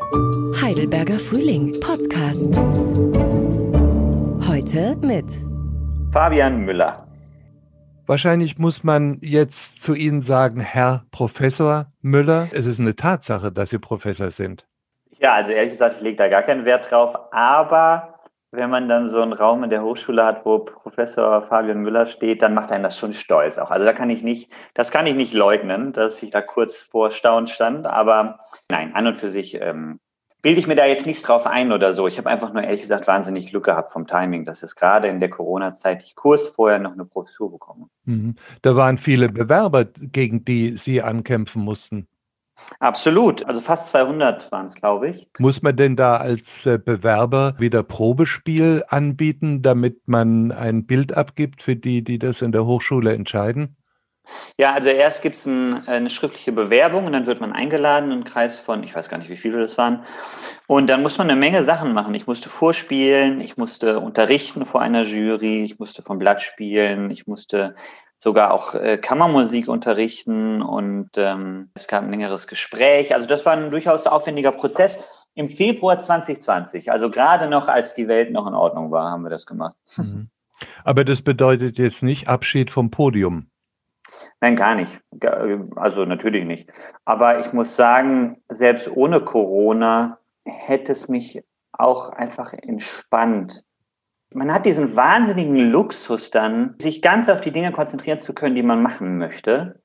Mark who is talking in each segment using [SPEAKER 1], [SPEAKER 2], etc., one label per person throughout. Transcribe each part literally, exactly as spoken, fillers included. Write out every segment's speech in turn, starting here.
[SPEAKER 1] Heidelberger Frühling Podcast. Heute mit
[SPEAKER 2] Fabian Müller.
[SPEAKER 3] Wahrscheinlich muss man jetzt zu Ihnen sagen, Herr Professor Müller. Es ist eine Tatsache, dass Sie Professor sind.
[SPEAKER 2] Ja, also ehrlich gesagt, ich lege da gar keinen Wert drauf. Aber wenn man dann so einen Raum in der Hochschule hat, wo Professor Fabian Müller steht, dann macht einen das schon stolz auch. Also da kann ich nicht, das kann ich nicht leugnen, dass ich da kurz vor Staunen stand. Aber nein, an und für sich ähm, bilde ich mir da jetzt nichts drauf ein oder so. Ich habe einfach nur ehrlich gesagt wahnsinnig Glück gehabt vom Timing, dass es gerade in der Corona-Zeit ich kurz vorher noch eine Professur bekomme.
[SPEAKER 3] Mhm. Da waren viele Bewerber, gegen die Sie ankämpfen mussten.
[SPEAKER 2] Absolut, also fast zweihundert waren es, glaube ich.
[SPEAKER 3] Muss man denn da als Bewerber wieder Probespiel anbieten, damit man ein Bild abgibt für die, die das in der Hochschule entscheiden?
[SPEAKER 2] Ja, also erst gibt es ein, eine schriftliche Bewerbung und dann wird man eingeladen, einen Kreis von, ich weiß gar nicht, wie viele das waren. Und dann muss man eine Menge Sachen machen. Ich musste vorspielen, ich musste unterrichten vor einer Jury, ich musste vom Blatt spielen, ich musste sogar auch äh, Kammermusik unterrichten und ähm, es gab ein längeres Gespräch. Also das war ein durchaus aufwendiger Prozess. Im Februar zwanzig zwanzig, also gerade noch, als die Welt noch in Ordnung war, haben wir das gemacht.
[SPEAKER 3] Mhm. Aber das bedeutet jetzt nicht Abschied vom Podium.
[SPEAKER 2] Nein, gar nicht. Also natürlich nicht. Aber ich muss sagen, selbst ohne Corona hätte es mich auch einfach entspannt. Man hat diesen wahnsinnigen Luxus dann, sich ganz auf die Dinge konzentrieren zu können, die man machen möchte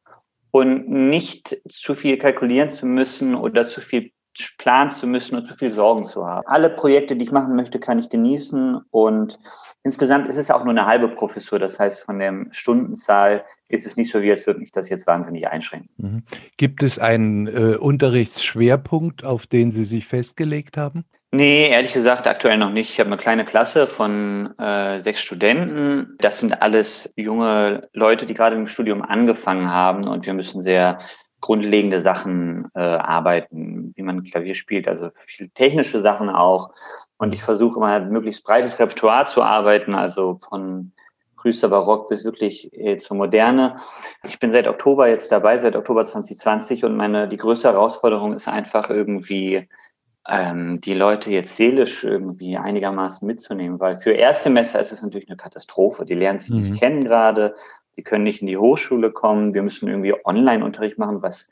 [SPEAKER 2] und nicht zu viel kalkulieren zu müssen oder zu viel planen zu müssen und zu viel Sorgen zu haben. Alle Projekte, die ich machen möchte, kann ich genießen und insgesamt ist es auch nur eine halbe Professur. Das heißt, von der Stundenzahl ist es nicht so, wie als würde mich das jetzt wahnsinnig einschränken.
[SPEAKER 3] Mhm. Gibt es einen äh, Unterrichtsschwerpunkt, auf den Sie sich festgelegt haben?
[SPEAKER 2] Nee, ehrlich gesagt aktuell noch nicht. Ich habe eine kleine Klasse von äh, sechs Studenten. Das sind alles junge Leute, die gerade im Studium angefangen haben und wir müssen sehr grundlegende Sachen äh, arbeiten, wie man Klavier spielt, also viel technische Sachen auch. Und ich versuche immer ein möglichst breites Repertoire zu arbeiten, also von frühester Barock bis wirklich äh, zur Moderne. Ich bin seit Oktober jetzt dabei, seit Oktober zwanzig zwanzig und meine die größte Herausforderung ist einfach irgendwie ähm, die Leute jetzt seelisch irgendwie einigermaßen mitzunehmen, weil für Erstsemester ist es natürlich eine Katastrophe. Die lernen sich mhm. nicht kennen gerade. Die können nicht in die Hochschule kommen. Wir müssen irgendwie Online-Unterricht machen, was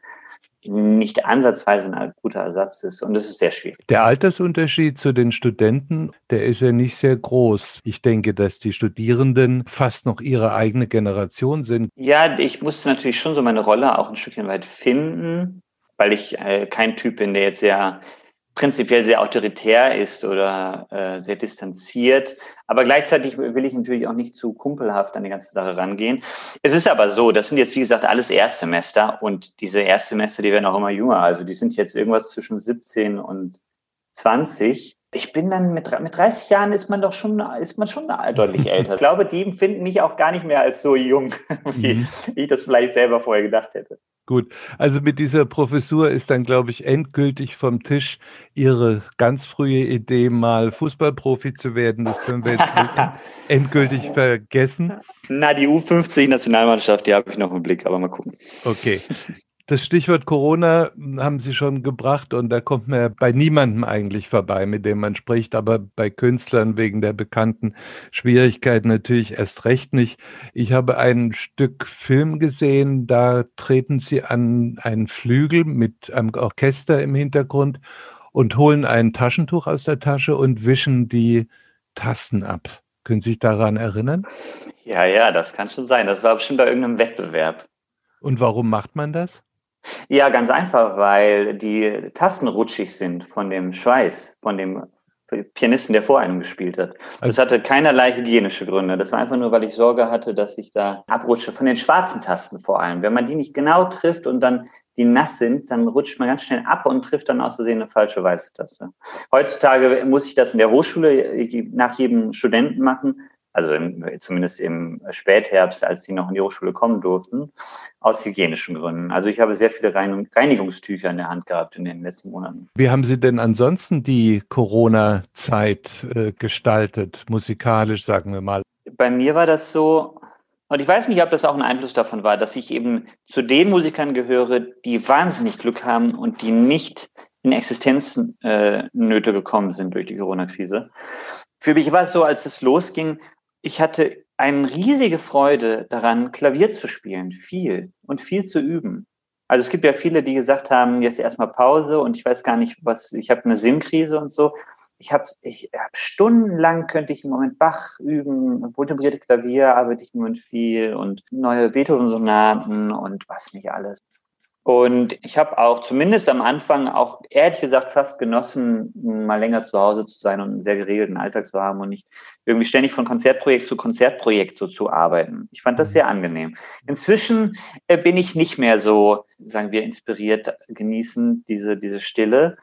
[SPEAKER 2] nicht ansatzweise ein guter Ersatz ist. Und das ist sehr schwierig.
[SPEAKER 3] Der Altersunterschied zu den Studenten, der ist ja nicht sehr groß. Ich denke, dass die Studierenden fast noch ihre eigene Generation sind.
[SPEAKER 2] Ja, ich musste natürlich schon so meine Rolle auch ein Stückchen weit finden, weil ich äh, kein Typ bin, der jetzt sehr prinzipiell sehr autoritär ist oder äh, sehr distanziert. Aber gleichzeitig will ich natürlich auch nicht zu kumpelhaft an die ganze Sache rangehen. Es ist aber so, das sind jetzt, wie gesagt, alles Erstsemester und diese Erstsemester, die werden auch immer jünger. Also die sind jetzt irgendwas zwischen siebzehn und zwanzig. Ich bin dann mit, mit dreißig Jahren ist man doch schon, ist man schon deutlich älter. Ich glaube, die empfinden mich auch gar nicht mehr als so jung, wie mhm. ich das vielleicht selber vorher gedacht hätte.
[SPEAKER 3] Gut, also mit dieser Professur ist dann, glaube ich, endgültig vom Tisch Ihre ganz frühe Idee, mal Fußballprofi zu werden. Das können wir jetzt endgültig vergessen.
[SPEAKER 2] Na, die U fünfzig-Nationalmannschaft, die habe ich noch im Blick, aber mal gucken.
[SPEAKER 3] Okay. Das Stichwort Corona haben Sie schon gebracht und da kommt man ja bei niemandem eigentlich vorbei, mit dem man spricht, aber bei Künstlern wegen der bekannten Schwierigkeiten natürlich erst recht nicht. Ich habe ein Stück Film gesehen, da treten Sie an einen Flügel mit einem Orchester im Hintergrund und holen ein Taschentuch aus der Tasche und wischen die Tasten ab. Können Sie sich daran erinnern?
[SPEAKER 2] Ja, ja, das kann schon sein. Das war bestimmt bei irgendeinem Wettbewerb.
[SPEAKER 3] Und warum macht man das?
[SPEAKER 2] Ja, ganz einfach, weil die Tasten rutschig sind von dem Schweiß, von dem Pianisten, der vor einem gespielt hat. Das hatte keinerlei hygienische Gründe. Das war einfach nur, weil ich Sorge hatte, dass ich da abrutsche. Von den schwarzen Tasten vor allem. Wenn man die nicht genau trifft und dann die nass sind, dann rutscht man ganz schnell ab und trifft dann aus Versehen eine falsche weiße Taste. Heutzutage muss ich das in der Hochschule nach jedem Studenten machen. Also im, zumindest im Spätherbst, als die noch in die Hochschule kommen durften, aus hygienischen Gründen. Also ich habe sehr viele Rein- Reinigungstücher in der Hand gehabt in den letzten Monaten.
[SPEAKER 3] Wie haben Sie denn ansonsten die Corona-Zeit äh, gestaltet, musikalisch, sagen wir mal?
[SPEAKER 2] Bei mir war das so, und ich weiß nicht, ob das auch ein Einfluss davon war, dass ich eben zu den Musikern gehöre, die wahnsinnig Glück haben und die nicht in Existenznöte gekommen sind durch die Corona-Krise. Für mich war es so, als es losging, ich hatte eine riesige Freude daran, Klavier zu spielen, viel und viel zu üben. Also es gibt ja viele, die gesagt haben, jetzt erstmal Pause und ich weiß gar nicht, was, ich habe eine Sinnkrise und so. Ich habe ich hab stundenlang, könnte ich im Moment Bach üben, wohltemprierte Klavier arbeite ich im Moment viel und neue Beethoven-Sonaten und was nicht alles. Und ich habe auch zumindest am Anfang auch ehrlich gesagt fast genossen, mal länger zu Hause zu sein und einen sehr geregelten Alltag zu haben und nicht irgendwie ständig von Konzertprojekt zu Konzertprojekt so zu arbeiten. Ich fand das sehr angenehm. Inzwischen äh, bin ich nicht mehr so, sagen wir, inspiriert genießen, diese, diese Stille,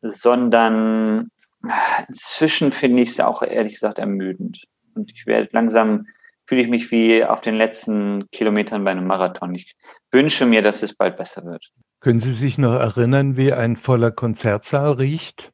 [SPEAKER 2] sondern inzwischen finde ich es auch ehrlich gesagt ermüdend. Und ich werde langsam, fühle ich mich wie auf den letzten Kilometern bei einem Marathon. Ich wünsche mir, dass es bald besser wird.
[SPEAKER 3] Können Sie sich noch erinnern, wie ein voller Konzertsaal riecht?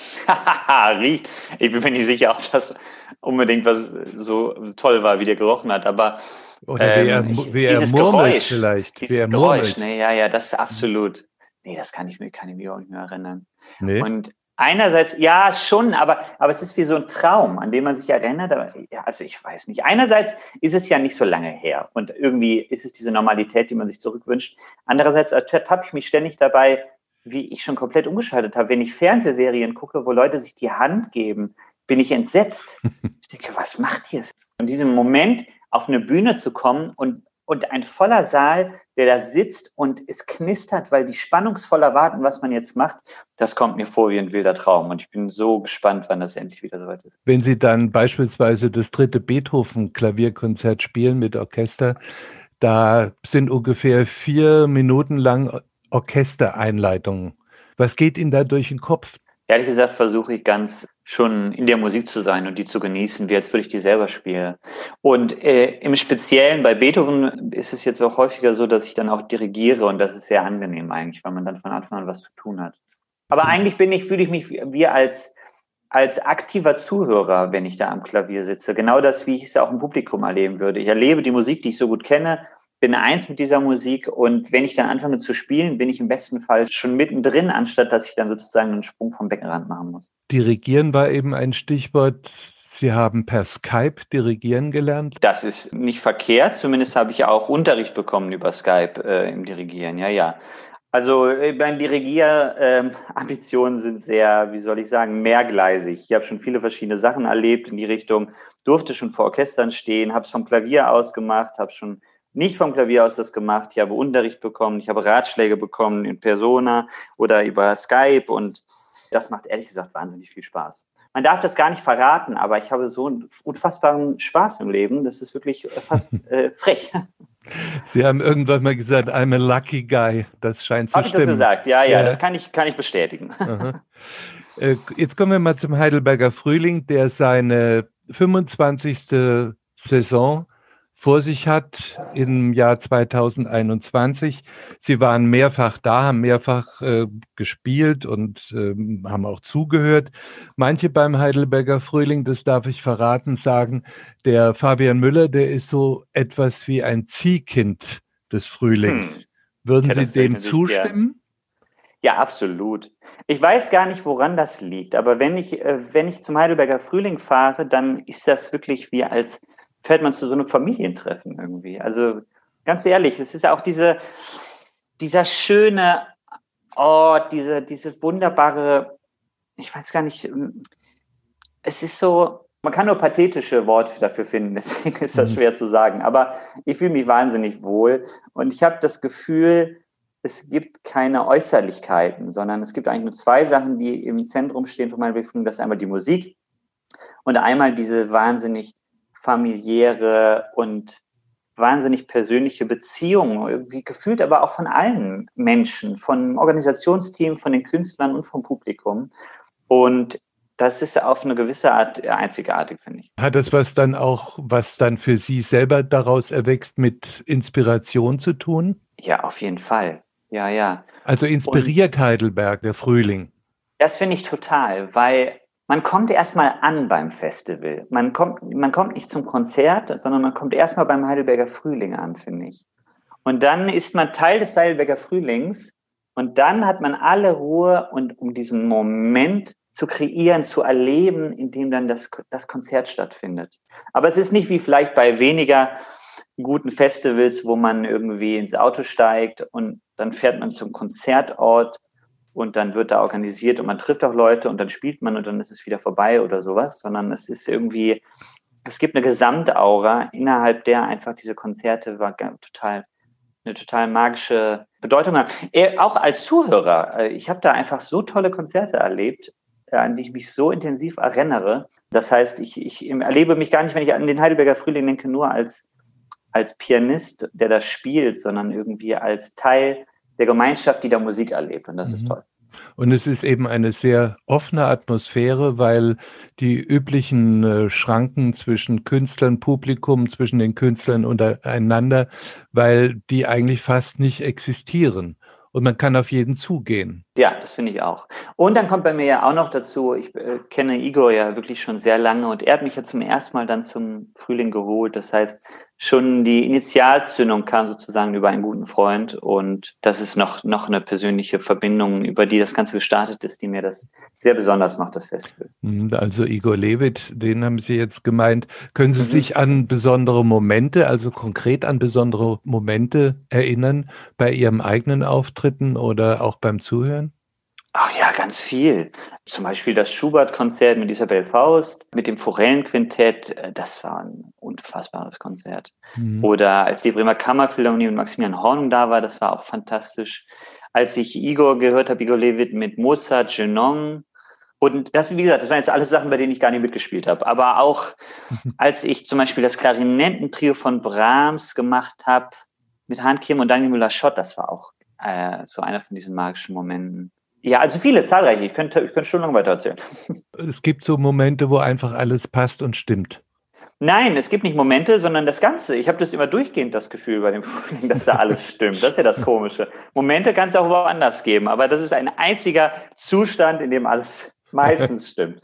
[SPEAKER 2] Riecht. Ich bin mir nicht sicher, ob das unbedingt was so toll war, wie der gerochen hat, aber
[SPEAKER 3] Oder wie er,
[SPEAKER 2] ähm,
[SPEAKER 3] wie er
[SPEAKER 2] dieses
[SPEAKER 3] murmelt
[SPEAKER 2] Geräusch,
[SPEAKER 3] vielleicht.
[SPEAKER 2] dieses
[SPEAKER 3] Wie er
[SPEAKER 2] Geräusch,
[SPEAKER 3] murmelt.
[SPEAKER 2] ne, ja, ja, das ist absolut. Nee, das kann ich mir, kann ich mir auch nicht mehr erinnern.
[SPEAKER 3] Nee.
[SPEAKER 2] Und einerseits, ja, schon, aber, aber es ist wie so ein Traum, an den man sich erinnert. Aber, ja, also ich weiß nicht. Einerseits ist es ja nicht so lange her und irgendwie ist es diese Normalität, die man sich zurückwünscht. Andererseits ertappe ich mich ständig dabei, wie ich schon komplett umgeschaltet habe. Wenn ich Fernsehserien gucke, wo Leute sich die Hand geben, bin ich entsetzt. Ich denke, was macht ihr? In diesem Moment auf eine Bühne zu kommen und Und ein voller Saal, der da sitzt und es knistert, weil die spannungsvoll erwarten, was man jetzt macht, das kommt mir vor wie ein wilder Traum. Und ich bin so gespannt, wann das endlich wieder soweit ist.
[SPEAKER 3] Wenn Sie dann beispielsweise das dritte Beethoven-Klavierkonzert spielen mit Orchester, da sind ungefähr vier Minuten lang Orchestereinleitungen. Was geht Ihnen da durch den Kopf?
[SPEAKER 2] Ehrlich gesagt versuche ich ganz schon in der Musik zu sein und die zu genießen, wie als würde ich die selber spielen. Und äh, im Speziellen bei Beethoven ist es jetzt auch häufiger so, dass ich dann auch dirigiere und das ist sehr angenehm eigentlich, weil man dann von Anfang an was zu tun hat. Aber
[SPEAKER 3] Sie-
[SPEAKER 2] eigentlich bin ich, fühle ich mich wie als, als aktiver Zuhörer, wenn ich da am Klavier sitze. Genau das, wie ich es auch im Publikum erleben würde. Ich erlebe die Musik, die ich so gut kenne, bin eins mit dieser Musik und wenn ich dann anfange zu spielen, bin ich im besten Fall schon mittendrin, anstatt dass ich dann sozusagen einen Sprung vom Beckenrand machen muss.
[SPEAKER 3] Dirigieren war eben ein Stichwort. Sie haben per Skype dirigieren gelernt.
[SPEAKER 2] Das ist nicht verkehrt, zumindest habe ich auch Unterricht bekommen über Skype äh, im Dirigieren, ja, ja. Also äh, meine Dirigier-Ambitionen äh, sind sehr, wie soll ich sagen, mehrgleisig. Ich habe schon viele verschiedene Sachen erlebt in die Richtung, durfte schon vor Orchestern stehen, habe es vom Klavier aus gemacht, habe schon nicht vom Klavier aus das gemacht. Ich habe Unterricht bekommen, ich habe Ratschläge bekommen in Persona oder über Skype und das macht ehrlich gesagt wahnsinnig viel Spaß. Man darf das gar nicht verraten, aber ich habe so einen unfassbaren Spaß im Leben. Das ist wirklich fast äh, frech.
[SPEAKER 3] Sie haben irgendwann mal gesagt, I'm a lucky guy. Das scheint zu
[SPEAKER 2] Habe ich das
[SPEAKER 3] stimmen.
[SPEAKER 2] gesagt? Ja, ja,
[SPEAKER 3] Ja.
[SPEAKER 2] das kann ich, kann ich bestätigen.
[SPEAKER 3] Aha. Äh, Jetzt kommen wir mal zum Heidelberger Frühling, der seine fünfundzwanzigste Saison vor sich hat im Jahr zweitausendeinundzwanzig. Sie waren mehrfach da, haben mehrfach äh, gespielt und ähm, haben auch zugehört. Manche beim Heidelberger Frühling, das darf ich verraten, sagen, der Fabian Müller, der ist so etwas wie ein Ziehkind des Frühlings.
[SPEAKER 2] Hm.
[SPEAKER 3] Würden
[SPEAKER 2] Ja,
[SPEAKER 3] Sie
[SPEAKER 2] das höre ich
[SPEAKER 3] dem
[SPEAKER 2] natürlich
[SPEAKER 3] zustimmen?
[SPEAKER 2] Ja, absolut. Ich weiß gar nicht, woran das liegt, aber wenn ich, äh, wenn ich zum Heidelberger Frühling fahre, dann ist das wirklich wie als fährt man zu so einem Familientreffen irgendwie. Also ganz ehrlich, es ist ja auch diese, dieser schöne Ort, diese, diese wunderbare, ich weiß gar nicht, es ist so, man kann nur pathetische Worte dafür finden, deswegen ist das
[SPEAKER 3] Mhm.
[SPEAKER 2] schwer zu sagen, aber ich fühle mich wahnsinnig wohl und ich habe das Gefühl, es gibt keine Äußerlichkeiten, sondern es gibt eigentlich nur zwei Sachen, die im Zentrum stehen von meiner Bewegung. Das ist einmal die Musik und einmal diese wahnsinnig familiäre und wahnsinnig persönliche Beziehung, irgendwie gefühlt aber auch von allen Menschen, vom Organisationsteam, von den Künstlern und vom Publikum. Und das ist auf eine gewisse Art einzigartig, finde ich.
[SPEAKER 3] Hat das was dann auch, was dann für Sie selber daraus erwächst, mit Inspiration zu tun?
[SPEAKER 2] Ja, auf jeden Fall. Ja, ja.
[SPEAKER 3] Also inspiriert und Heidelberg, der Frühling?
[SPEAKER 2] Das finde ich total, weil man kommt erstmal an beim Festival. Man kommt, man kommt nicht zum Konzert, sondern man kommt erstmal beim Heidelberger Frühling an, finde ich. Und dann ist man Teil des Heidelberger Frühlings Und dann hat man alle Ruhe, und um diesen Moment zu kreieren, zu erleben, in dem dann das, das Konzert stattfindet. Aber es ist nicht wie vielleicht bei weniger guten Festivals, wo man irgendwie ins Auto steigt und dann fährt man zum Konzertort und dann wird da organisiert und man trifft auch Leute und dann spielt man und dann ist es wieder vorbei oder sowas, sondern es ist irgendwie, es gibt eine Gesamtaura, innerhalb der einfach diese Konzerte war total, eine total magische Bedeutung haben. Auch als Zuhörer, ich habe da einfach so tolle Konzerte erlebt, an die ich mich so intensiv erinnere. Das heißt, ich, ich erlebe mich gar nicht, wenn ich an den Heidelberger Frühling denke, nur als, als Pianist, der da spielt, sondern irgendwie als Teil der Gemeinschaft, die da Musik erlebt. Und das mhm. ist toll.
[SPEAKER 3] Und es ist eben eine sehr offene Atmosphäre, weil die üblichen äh, Schranken zwischen Künstlern, Publikum, zwischen den Künstlern untereinander, weil die eigentlich fast nicht existieren. Und man kann auf jeden zugehen.
[SPEAKER 2] Ja, das finde ich auch. Und dann kommt bei mir ja auch noch dazu, ich äh, kenne Igor ja wirklich schon sehr lange und er hat mich ja zum ersten Mal dann zum Frühling geholt. Das heißt, schon die Initialzündung kam sozusagen über einen guten Freund und das ist noch, noch eine persönliche Verbindung, über die das Ganze gestartet ist, die mir das sehr besonders macht, das Festival.
[SPEAKER 3] Also Igor Levit, den haben Sie jetzt gemeint. Können Sie mhm. sich an besondere Momente, also konkret an besondere Momente erinnern bei Ihrem eigenen Auftritten oder auch beim Zuhören?
[SPEAKER 2] Ach ja, ganz viel. Zum Beispiel das Schubert-Konzert mit Isabel Faust, mit dem Forellenquintett, das war ein unfassbares Konzert. Mhm. Oder als die Bremer Kammerphilharmonie mit Maximilian Horn da war, das war auch fantastisch. Als ich Igor gehört habe, Igor Levit mit Mozart, Genong. Und das, wie gesagt, das waren jetzt alles Sachen, bei denen ich gar nicht mitgespielt habe. Aber auch als ich zum Beispiel das Klarinettentrio von Brahms gemacht habe mit Hans Kim und Daniel Müller-Schott, das war auch äh, so einer von diesen magischen Momenten. Ja, also viele, zahlreiche. Ich könnte, ich könnte schon lange weiter erzählen.
[SPEAKER 3] Es gibt so Momente, wo einfach alles passt und stimmt.
[SPEAKER 2] Nein, es gibt nicht Momente, sondern das Ganze. Ich habe das immer durchgehend, das Gefühl bei dem Frühling, dass da alles stimmt. Das ist ja das Komische. Momente kann es auch woanders geben, aber das ist ein einziger Zustand, in dem alles meistens stimmt.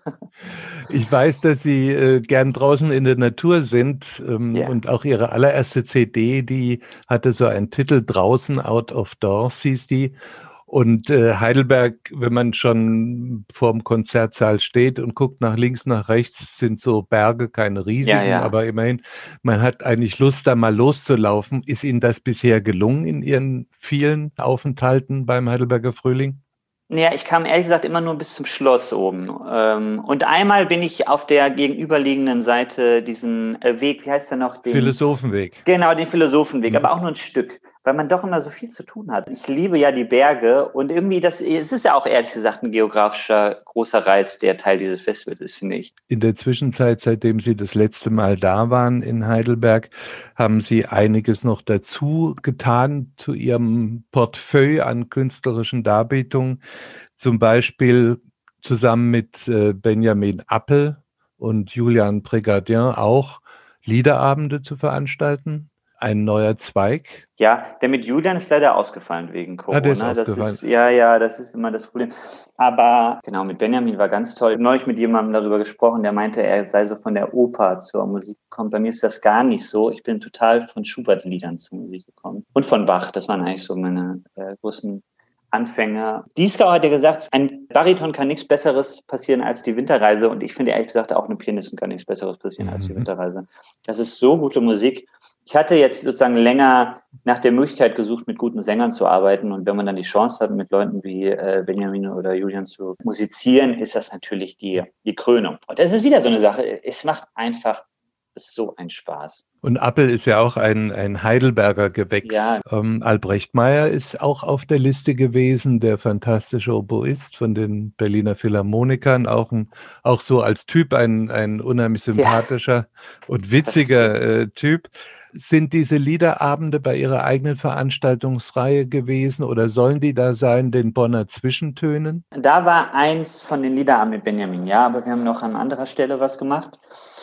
[SPEAKER 3] Ich weiß, dass Sie äh, gern draußen in der Natur sind ähm, yeah. und auch Ihre allererste C D, die hatte so einen Titel, Draußen, Out of Doors hieß die. Und äh, Heidelberg, wenn man schon vorm Konzertsaal steht und guckt nach links, nach rechts, sind so Berge, keine riesigen, ja, ja. aber immerhin, man hat eigentlich Lust, da mal loszulaufen. Ist Ihnen das bisher gelungen in Ihren vielen Aufenthalten beim Heidelberger Frühling?
[SPEAKER 2] Ja, ich kam ehrlich gesagt immer nur bis zum Schloss oben. Und einmal bin ich auf der gegenüberliegenden Seite diesen Weg, wie heißt der noch? Den,
[SPEAKER 3] Philosophenweg.
[SPEAKER 2] Genau, den Philosophenweg, mhm. aber auch nur ein Stück, weil man doch immer so viel zu tun hat. Ich liebe ja die Berge und irgendwie, das, es ist ja auch ehrlich gesagt ein geografischer großer Reiz, der Teil dieses Festivals ist, finde ich.
[SPEAKER 3] In der Zwischenzeit, seitdem Sie das letzte Mal da waren in Heidelberg, haben Sie einiges noch dazu getan zu Ihrem Portfolio an künstlerischen Darbietungen. Zum Beispiel zusammen mit äh, Benjamin Appel und Julian Brigardien auch Liederabende zu veranstalten. Ein neuer Zweig.
[SPEAKER 2] Ja, der mit Julian ist leider ausgefallen wegen Corona.
[SPEAKER 3] Ah, der ist
[SPEAKER 2] das
[SPEAKER 3] ausgefallen.
[SPEAKER 2] Ist, ja, ja, das ist immer das Problem. Aber genau, mit Benjamin war ganz toll. Ich habe neulich mit jemandem darüber gesprochen, der meinte, er sei so von der Oper zur Musik gekommen. Bei mir ist das gar nicht so. Ich bin total von Schubert-Liedern zur Musik gekommen. Und von Bach. Das waren eigentlich so meine äh, großen Anfänger. Dieskau hat ja gesagt, ein Bariton kann nichts Besseres passieren als die Winterreise. Und ich finde ehrlich gesagt, auch eine Pianistin kann nichts Besseres passieren mhm. als die Winterreise. Das ist so gute Musik. Ich hatte jetzt sozusagen länger nach der Möglichkeit gesucht, mit guten Sängern zu arbeiten. Und wenn man dann die Chance hat, mit Leuten wie äh, Benjamin oder Julian zu musizieren, ist das natürlich die, die Krönung. Und das ist wieder so eine Sache. Es macht einfach so einen Spaß.
[SPEAKER 3] Und Appel ist ja auch ein, ein Heidelberger Gewächs.
[SPEAKER 2] Ja.
[SPEAKER 3] Ähm, Albrecht Meyer ist auch auf der Liste gewesen, der fantastische Oboist von den Berliner Philharmonikern, auch, ein, auch so als Typ ein, ein unheimlich sympathischer ja. und witziger äh, Typ. Sind diese Liederabende bei Ihrer eigenen Veranstaltungsreihe gewesen oder sollen die da sein, den Bonner Zwischentönen?
[SPEAKER 2] Da war eins von den Liederabenden mit Benjamin, ja, aber wir haben noch an anderer Stelle was gemacht.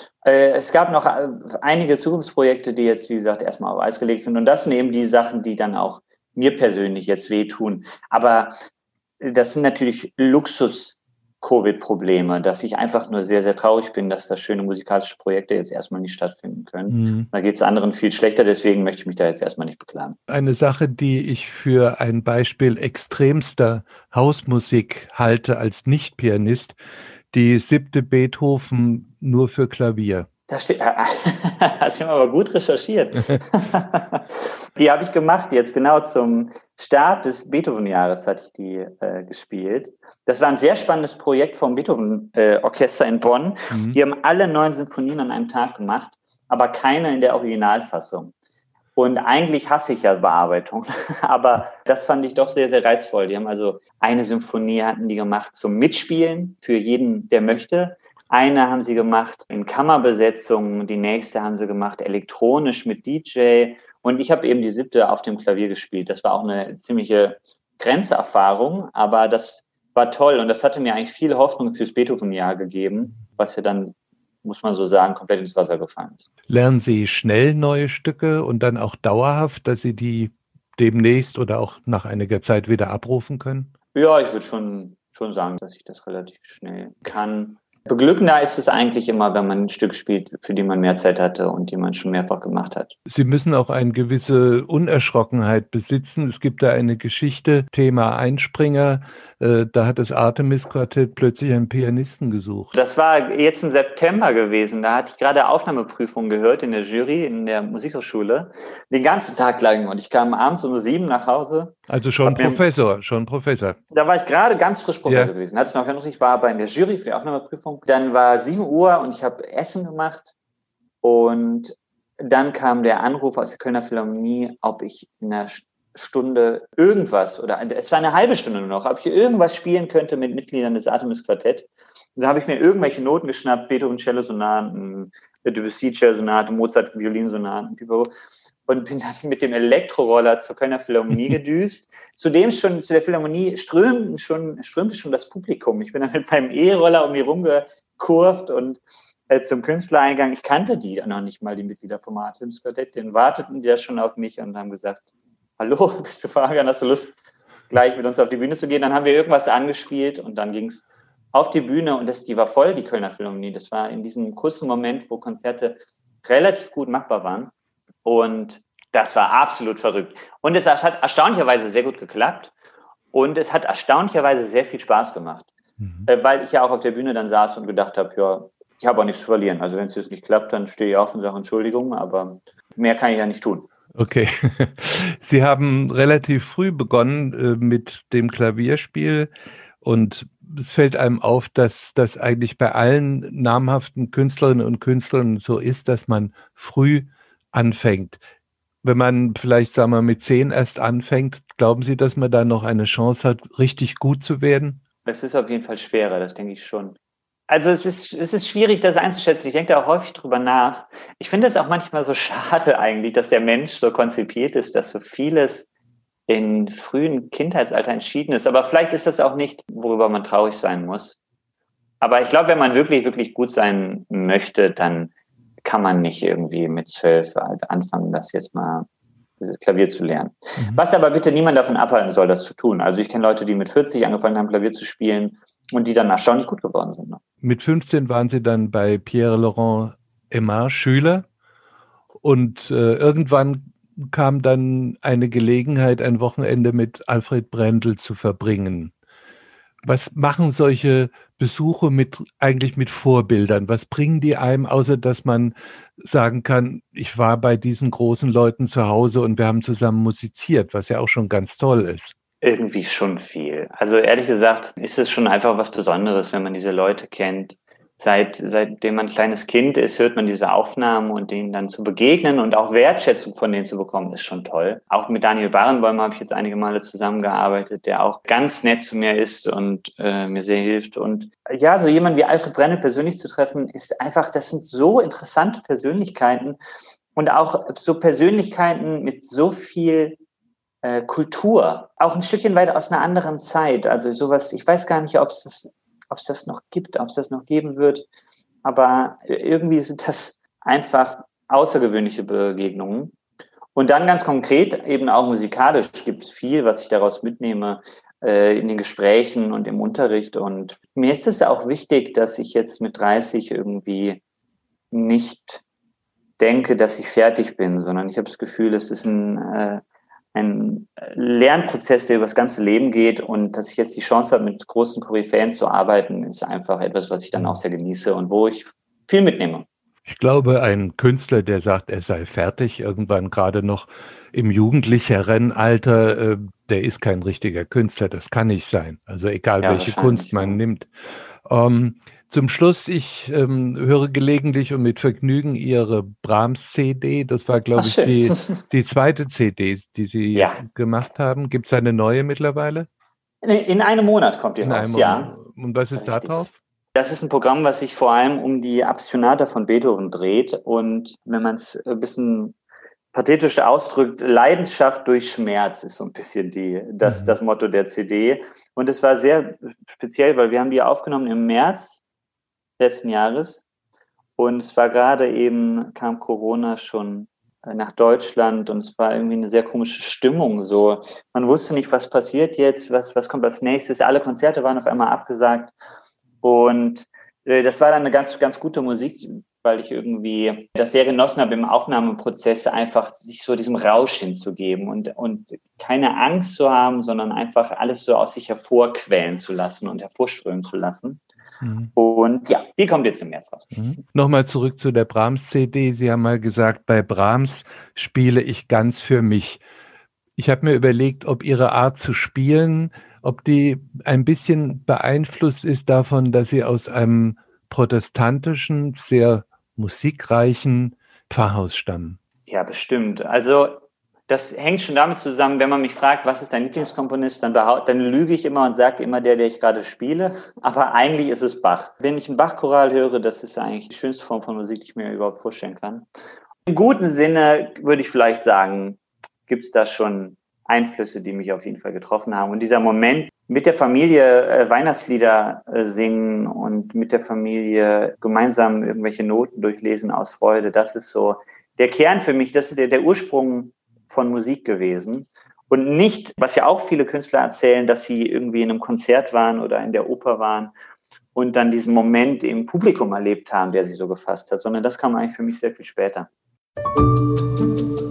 [SPEAKER 2] Es gab noch einige Zukunftsprojekte, die jetzt, wie gesagt, erstmal auf Eis gelegt sind. Und das sind eben die Sachen, die dann auch mir persönlich jetzt wehtun. Aber das sind natürlich Luxus Covid-Probleme, dass ich einfach nur sehr, sehr traurig bin, dass da schöne musikalische Projekte jetzt erstmal nicht stattfinden können. Mhm. Da geht es anderen viel schlechter, deswegen möchte ich mich da jetzt erstmal nicht beklagen.
[SPEAKER 3] Eine Sache, die ich für ein Beispiel extremster Hausmusik halte als Nicht-Pianist, die siebte Beethoven nur für Klavier.
[SPEAKER 2] Das steht, hast du aber gut recherchiert. Die habe ich gemacht jetzt, genau zum Start des Beethoven-Jahres hatte ich die äh, gespielt. Das war ein sehr spannendes Projekt vom Beethoven-Orchester äh, in Bonn. Mhm. Die haben alle neun Sinfonien an einem Tag gemacht, aber keine in der Originalfassung. Und eigentlich hasse ich ja Bearbeitung, aber das fand ich doch sehr, sehr reizvoll. Die haben also eine Symphonie hatten die gemacht zum Mitspielen für jeden, der möchte. Eine haben sie gemacht in Kammerbesetzung, die nächste haben sie gemacht elektronisch mit D J und ich habe eben die siebte auf dem Klavier gespielt. Das war auch eine ziemliche Grenzerfahrung, aber das war toll und das hatte mir eigentlich viel Hoffnung fürs Beethoven-Jahr gegeben, was ja dann, muss man so sagen, komplett ins Wasser gefallen ist.
[SPEAKER 3] Lernen Sie schnell neue Stücke und dann auch dauerhaft, dass Sie die demnächst oder auch nach einiger Zeit wieder abrufen können?
[SPEAKER 2] Ja, ich würde schon, schon sagen, dass ich das relativ schnell kann. Beglückender ist es eigentlich immer, wenn man ein Stück spielt, für die man mehr Zeit hatte und die man schon mehrfach gemacht hat.
[SPEAKER 3] Sie müssen auch eine gewisse Unerschrockenheit besitzen. Es gibt da eine Geschichte, Thema Einspringer. Äh, da hat das Artemis-Quartett plötzlich einen Pianisten gesucht.
[SPEAKER 2] Das war jetzt im September gewesen. Da hatte ich gerade Aufnahmeprüfung gehört in der Jury, in der Musikhochschule. Den ganzen Tag lang und ich kam abends um sieben nach Hause.
[SPEAKER 3] Also schon Professor, mir, schon Professor.
[SPEAKER 2] Da war ich gerade ganz frisch Professor ja. gewesen. Hatte ich noch noch nicht, war aber in der Jury für die Aufnahmeprüfung. Dann war sieben Uhr und ich habe Essen gemacht und dann kam der Anruf aus der Kölner Philharmonie, ob ich in einer Stunde irgendwas oder es war eine halbe Stunde nur noch, ob ich irgendwas spielen könnte mit Mitgliedern des Artemis-Quartett. Und da habe ich mir irgendwelche Noten geschnappt, Beethoven Cello-Sonaten, Debussy Cello-Sonate, Mozart Violinsonaten und bin dann mit dem Elektroroller zur Kölner Philharmonie gedüst. Zudem schon zu der Philharmonie strömte schon, strömte schon das Publikum. Ich bin dann mit meinem E-Roller um die rumgekurvt und äh, zum Künstlereingang. Ich kannte die noch nicht mal, die Mitglieder vom Artemis-Quartett. Den warteten die ja schon auf mich und haben gesagt, hallo, bist du Fabian, hast du Lust, gleich mit uns auf die Bühne zu gehen? Dann haben wir irgendwas angespielt und dann ging es auf die Bühne und das, die war voll, die Kölner Philharmonie. Das war in diesem kurzen Moment, wo Konzerte relativ gut machbar waren. Und das war absolut verrückt. Und es hat erstaunlicherweise sehr gut geklappt. Und es hat erstaunlicherweise sehr viel Spaß gemacht. Mhm. Äh, weil ich ja auch auf der Bühne dann saß und gedacht habe, ja, ich habe auch nichts zu verlieren. Also wenn es jetzt nicht klappt, dann stehe ich auf und sage Entschuldigung, aber mehr kann ich ja nicht tun.
[SPEAKER 3] Okay. Sie haben relativ früh begonnen äh, mit dem Klavierspiel und es fällt einem auf, dass das eigentlich bei allen namhaften Künstlerinnen und Künstlern so ist, dass man früh anfängt. Wenn man vielleicht, sagen wir, mit zehn erst anfängt, glauben Sie, dass man da noch eine Chance hat, richtig gut zu werden?
[SPEAKER 2] Es ist auf jeden Fall schwerer, das denke ich schon. Also es ist, es ist schwierig, das einzuschätzen. Ich denke da auch häufig drüber nach. Ich finde es auch manchmal so schade eigentlich, dass der Mensch so konzipiert ist, dass so vieles in frühen Kindheitsalter entschieden ist. Aber vielleicht ist das auch nicht, worüber man traurig sein muss. Aber ich glaube, wenn man wirklich, wirklich gut sein möchte, dann kann man nicht irgendwie mit zwölf halt anfangen, das jetzt mal Klavier zu lernen. Mhm. Was aber bitte niemand davon abhalten soll, das zu tun. Also ich kenne Leute, die mit vierzig angefangen haben, Klavier zu spielen und die dann erstaunlich gut geworden sind. Ne?
[SPEAKER 3] Mit fünfzehn waren Sie dann bei Pierre-Laurent Aimard Schüler und äh, irgendwann kam dann eine Gelegenheit, ein Wochenende mit Alfred Brendel zu verbringen. Was machen solche Besuche mit, eigentlich mit Vorbildern? Was bringen die einem, außer dass man sagen kann, ich war bei diesen großen Leuten zu Hause und wir haben zusammen musiziert, was ja auch schon ganz toll ist.
[SPEAKER 2] Irgendwie schon viel. Also ehrlich gesagt ist es schon einfach was Besonderes, wenn man diese Leute kennt. Seit, seitdem man ein kleines Kind ist, hört man diese Aufnahmen und denen dann zu begegnen und auch Wertschätzung von denen zu bekommen, ist schon toll. Auch mit Daniel Barenboim habe ich jetzt einige Male zusammengearbeitet, der auch ganz nett zu mir ist und äh, mir sehr hilft. Und ja, so jemand wie Alfred Brendel persönlich zu treffen, ist einfach, das sind so interessante Persönlichkeiten und auch so Persönlichkeiten mit so viel äh, Kultur, auch ein Stückchen weit aus einer anderen Zeit. Also sowas, ich weiß gar nicht, ob es das ob es das noch gibt, ob es das noch geben wird. Aber irgendwie sind das einfach außergewöhnliche Begegnungen. Und dann ganz konkret, eben auch musikalisch, gibt es viel, was ich daraus mitnehme. äh, in den Gesprächen und im Unterricht. Und mir ist es auch wichtig, dass ich jetzt mit dreißig irgendwie nicht denke, dass ich fertig bin, sondern ich habe das Gefühl, es ist ein, äh, ein Lernprozess, der über das ganze Leben geht, und dass ich jetzt die Chance habe, mit großen Koryphäen zu arbeiten, ist einfach etwas, was ich dann auch sehr genieße und wo ich viel mitnehme.
[SPEAKER 3] Ich glaube, ein Künstler, der sagt, er sei fertig, irgendwann gerade noch im jugendlicheren Alter, äh, der ist kein richtiger Künstler, das kann nicht sein. Also egal,
[SPEAKER 2] Ja,
[SPEAKER 3] welche Kunst man
[SPEAKER 2] ja.
[SPEAKER 3] nimmt. Ähm, zum Schluss, ich ähm, höre gelegentlich und mit Vergnügen Ihre Brahms-C D. Das war, glaube ich,
[SPEAKER 2] Ach,
[SPEAKER 3] die, die zweite C D, die Sie
[SPEAKER 2] Ja.
[SPEAKER 3] gemacht haben. Gibt es eine neue mittlerweile?
[SPEAKER 2] In, in einem Monat kommt die
[SPEAKER 3] In
[SPEAKER 2] raus,
[SPEAKER 3] einem
[SPEAKER 2] ja.
[SPEAKER 3] Und was ist da
[SPEAKER 2] Richtig.
[SPEAKER 3] drauf?
[SPEAKER 2] Das ist ein Programm, was sich vor allem um die Appassionata von Beethoven dreht. Und wenn man es ein bisschen pathetisch ausdrückt, Leidenschaft durch Schmerz ist so ein bisschen die, das,
[SPEAKER 3] Mhm.
[SPEAKER 2] das Motto der C D. Und es war sehr speziell, weil wir haben die aufgenommen im März letzten Jahres. Und es war gerade eben, kam Corona schon nach Deutschland, und es war irgendwie eine sehr komische Stimmung. So, man wusste nicht, was passiert jetzt, was, was kommt als nächstes. Alle Konzerte waren auf einmal abgesagt. Und äh, das war dann eine ganz, ganz gute Musik, weil ich irgendwie das sehr genossen habe, im Aufnahmeprozess einfach sich so diesem Rausch hinzugeben und, und keine Angst zu haben, sondern einfach alles so aus sich hervorquellen zu lassen und hervorströmen zu lassen. Mhm. Und ja, die kommt jetzt im März raus.
[SPEAKER 3] Mhm. Nochmal zurück zu der Brahms-C D. Sie haben mal gesagt, bei Brahms spiele ich ganz für mich. Ich habe mir überlegt, ob Ihre Art zu spielen, ob die ein bisschen beeinflusst ist davon, dass Sie aus einem protestantischen, sehr musikreichen Pfarrhaus stammen.
[SPEAKER 2] Ja, bestimmt. Also das hängt schon damit zusammen, wenn man mich fragt, was ist dein Lieblingskomponist, dann, dann lüge ich immer und sage immer der, der ich gerade spiele. Aber eigentlich ist es Bach. Wenn ich einen Bach-Choral höre, das ist eigentlich die schönste Form von Musik, die ich mir überhaupt vorstellen kann. Im guten Sinne würde ich vielleicht sagen, gibt es da schon Einflüsse, die mich auf jeden Fall getroffen haben. Und dieser Moment, mit der Familie äh, Weihnachtslieder äh, singen und mit der Familie gemeinsam irgendwelche Noten durchlesen aus Freude, das ist so der Kern für mich, das ist der, der Ursprung von Musik gewesen. Und nicht, was ja auch viele Künstler erzählen, dass sie irgendwie in einem Konzert waren oder in der Oper waren und dann diesen Moment im Publikum erlebt haben, der sie so gefasst hat, sondern das kam eigentlich für mich sehr viel später.